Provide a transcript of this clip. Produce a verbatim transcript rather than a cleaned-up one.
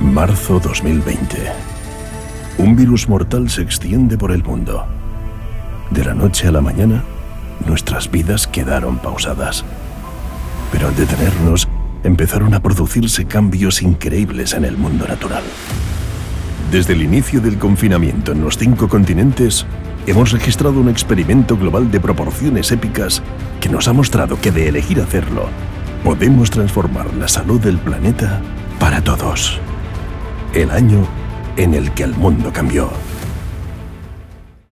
Marzo dos mil veinte. Un virus mortal se extiende por el mundo. De la noche a la mañana, nuestras vidas quedaron pausadas. Pero al detenernos, empezaron a producirse cambios increíbles en el mundo natural. Desde el inicio del confinamiento en los cinco continentes, hemos registrado un experimento global de proporciones épicas que nos ha mostrado que de elegir hacerlo, podemos transformar la salud del planeta para todos. El año en el que el mundo cambió.